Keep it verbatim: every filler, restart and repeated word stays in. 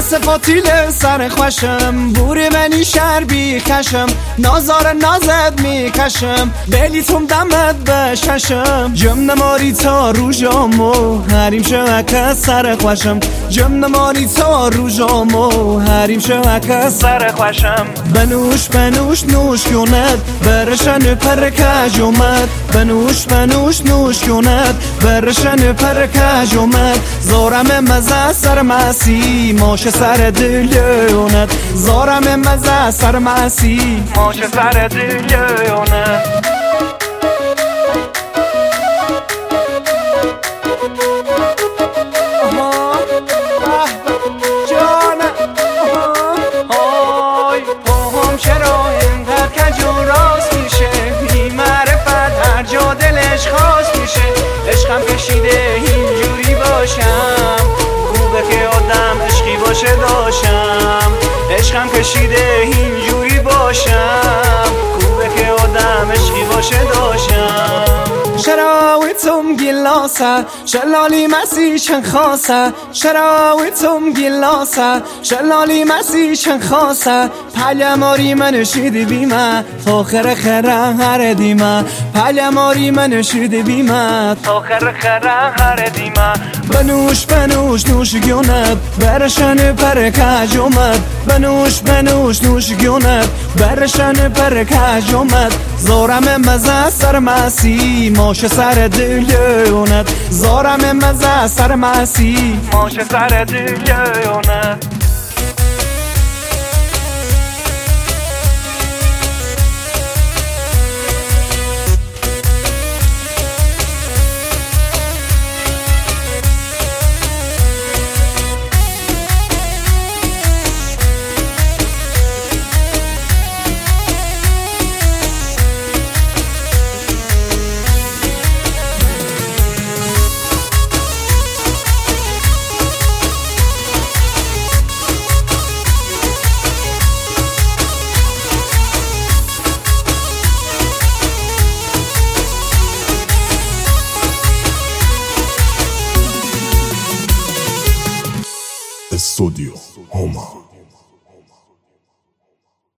صفاتیل سر خوشم، بوری منی شربی کشم، نازار نازد میکشم، بلیتم دمت بششم. جم نماری تا روژامو حریم شوکه سر خوشم، جم نماری تا روژامو حریم شوکه سر خوشم. بنوش بنوش نوش کند برشن پر کج اومد، بنوش بنوش نوش کند برشن پر کج اومد. زارم مزه سر مسی ماش سر دلیونت، زارم مزه سر مسی ماش سر دلیونت. عشقم کشیده اینجوری باشم، خوبه که آدم عشقی باشه داشتم. عشقم کشیده اینجوری باشم، خوبه که آدم عشقی باشه داشتم. شراویتم گلاسه شلالی مسی چن خاصه، شراویتم گلاسه شلالی مسی چن خاصه. پلماری من شیدی بیمه تا خره خره هر دیمه، پلماری من شیدی بیمه تا خره خره هر دیمه. بنوش بنوش نوش گونت برشن پر کج اومد، بنوش بنوش نوش گونت برشن پر کج اومد. زارم مزه سر مسی ماش سر دلیونت، زارم مزه سر مسی ماش سر دلیونت. Estudio Homa.